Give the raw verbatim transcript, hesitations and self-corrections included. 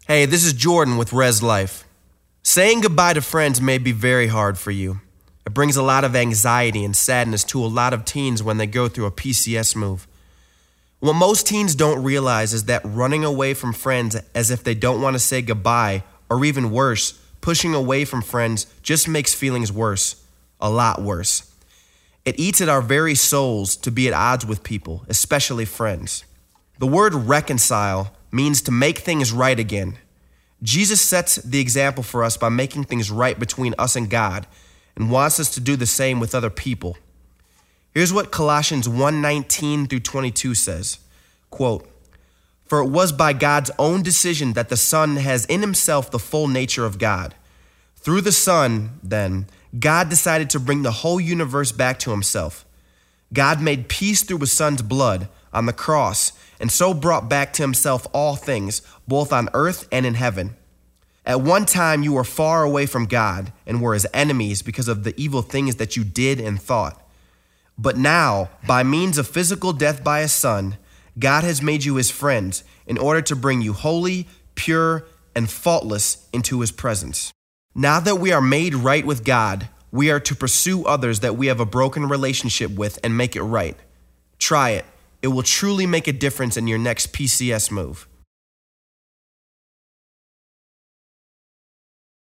Hey, this is Jordan with Res Life. Saying goodbye to friends may be very hard for you. It brings a lot of anxiety and sadness to a lot of teens when they go through a P C S move. What most teens don't realize is that running away from friends as if they don't want to say goodbye, or even worse, pushing away from friends just makes feelings worse, a lot worse. It eats at our very souls to be at odds with people, especially friends. The word reconcile means to make things right again. Jesus sets the example for us by making things right between us and God and wants us to do the same with other people. Here's what Colossians one nineteen through twenty-two says, quote, "For it was by God's own decision that the Son has in himself the full nature of God. Through the Son, then, God decided to bring the whole universe back to himself. God made peace through his Son's blood on the cross and so brought back to himself all things, both on earth and in heaven. At one time you were far away from God and were his enemies because of the evil things that you did and thought. But now, by means of physical death by his Son, God has made you his friends in order to bring you holy, pure, and faultless into his presence. Now that we are made right with God, we are to pursue others that we have a broken relationship with and make it right. Try it. It will truly make a difference in your next P C S move.